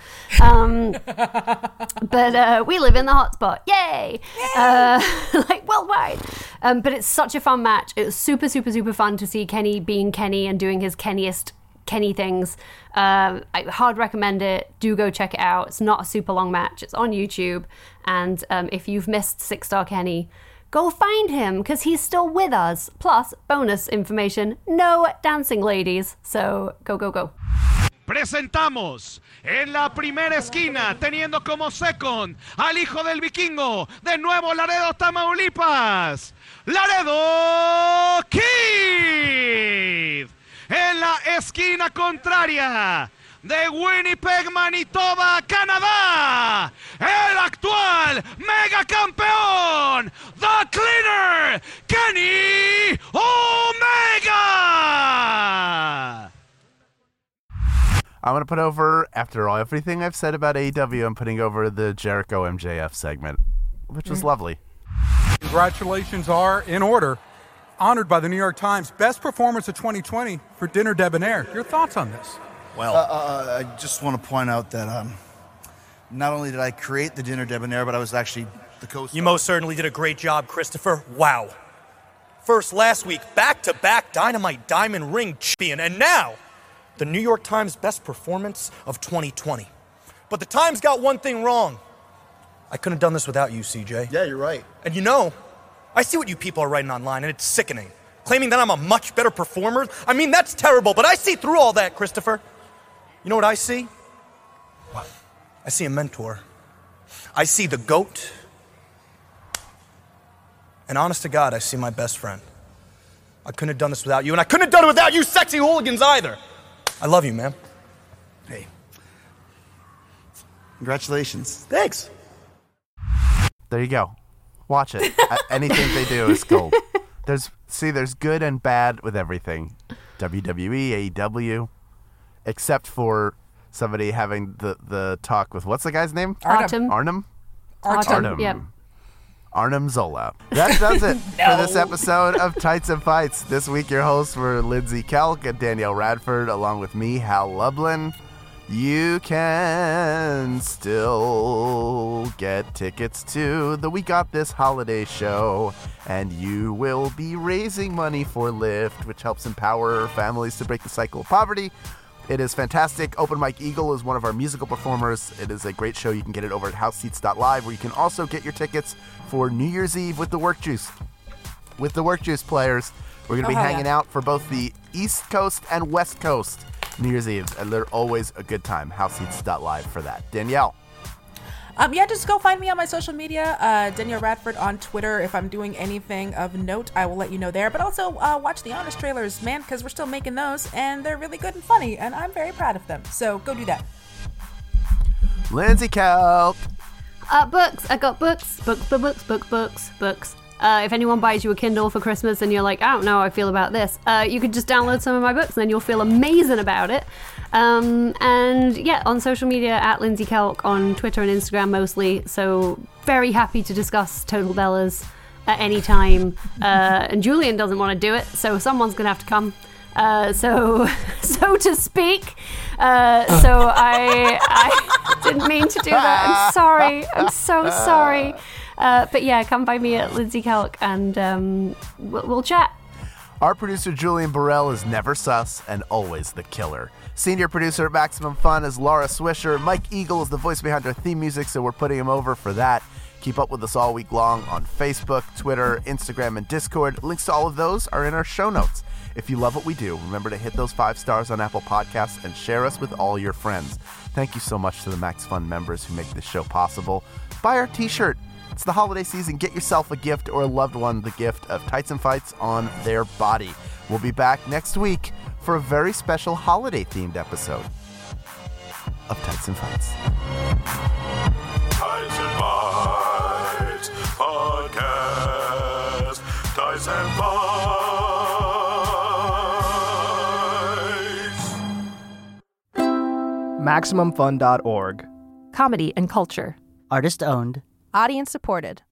[SPEAKER 4] But we live in the hotspot. Yay! Like, worldwide. But it's such a fun match. It was super, super, super fun to see Kenny being Kenny and doing his Kenniest Kenny things. I hard recommend it. Do go check it out. It's not a super long match. It's on YouTube. And if you've missed 6-Star Kenny, go find him, because he's still with us. Plus, bonus information, no dancing ladies. So, go, go, go.
[SPEAKER 11] Presentamos en la primera esquina, teniendo como second al hijo del vikingo, de Nuevo Laredo, Tamaulipas, Laredo Kid. En la esquina contraria, de Winnipeg, Manitoba, Canadá, el actual megacampeón, The Cleaner, Kenny Omega!
[SPEAKER 2] I'm going to put over, after everything I've said about AEW, I'm putting over the Jericho MJF segment, which was lovely.
[SPEAKER 12] Congratulations are in order. Honored by the New York Times Best Performance of 2020 for Dinner Debonair. Your thoughts on this?
[SPEAKER 13] Well, I just want to point out that not only did I create the Dinner Debonair, but I was actually the co-star.
[SPEAKER 14] You most certainly did a great job, Christopher. Wow. First last week, back-to-back Dynamite Diamond Ring champion, and now the New York Times Best Performance of 2020. But the Times got one thing wrong. I couldn't have done this without you, CJ.
[SPEAKER 13] Yeah, you're right.
[SPEAKER 14] And you know, I see what you people are writing online, and it's sickening. Claiming that I'm a much better performer? I mean, that's terrible, but I see through all that, Christopher. You know what I see? What? I see a mentor. I see the GOAT. And honest to God, I see my best friend. I couldn't have done this without you, and I couldn't have done it without you sexy hooligans either. I love you, man.
[SPEAKER 13] Hey. Congratulations.
[SPEAKER 14] Thanks.
[SPEAKER 2] There you go. Watch it. Anything they do is gold. There's good and bad with everything. WWE, AEW, except for somebody having the talk with, what's the guy's name?
[SPEAKER 4] Artem. Yep.
[SPEAKER 2] Arnim Zola. That does it for this episode of Tights and Fights. This week, your hosts were Lindsay Kelk and Danielle Radford, along with me, Hal Lublin. You can still get tickets to the We Got This holiday show, and you will be raising money for Lyft, which helps empower families to break the cycle of poverty. It is fantastic. Open Mike Eagle is one of our musical performers. It is a great show. You can get it over at houseseats.live, where you can also get your tickets for New Year's Eve with the Work Juice. With the Work Juice players, we're going to be hanging out for both the East Coast and West Coast New Year's Eve, and they're always a good time. houseseats.live for that. Danielle.
[SPEAKER 3] Just go find me on my social media, Danielle Radford on Twitter. If I'm doing anything of note, I will let you know there. But also watch the Honest trailers, man, because we're still making those, and they're really good and funny, and I'm very proud of them. So go do that.
[SPEAKER 2] Lindsay Kelp.
[SPEAKER 4] Books. I got books. If anyone buys you a Kindle for Christmas and you're like, I don't know how I feel about this, you could just download some of my books and then you'll feel amazing about it. And yeah, on social media, at Lindsay Kelk on Twitter and Instagram mostly. So very happy to discuss Total Bellas at any time, and Julian doesn't want to do it, so someone's going to have to come. So to speak. So I didn't mean to do that. I'm sorry. I'm so sorry. But yeah, come by me at Lindsay Kelk, and we'll chat.
[SPEAKER 2] Our producer, Julian Burrell, is never sus and always the killer. Senior producer at Maximum Fun is Laura Swisher. Mike Eagle is the voice behind our theme music, so we're putting him over for that. Keep up with us all week long on Facebook, Twitter, Instagram, and Discord. Links to all of those are in our show notes. If you love what we do, remember to hit those 5 stars on Apple Podcasts and share us with all your friends. Thank you so much to the Max Fun members who make this show possible. Buy our t-shirt. It's the holiday season. Get yourself a gift or a loved one the gift of Tights and Fights on their body. We'll be back next week for a very special holiday-themed episode of Tights and Fights.
[SPEAKER 1] Tights and Fights podcast. Tights and Fights.
[SPEAKER 15] MaximumFun.org.
[SPEAKER 16] Comedy and culture.
[SPEAKER 17] Artist owned.
[SPEAKER 16] Audience supported.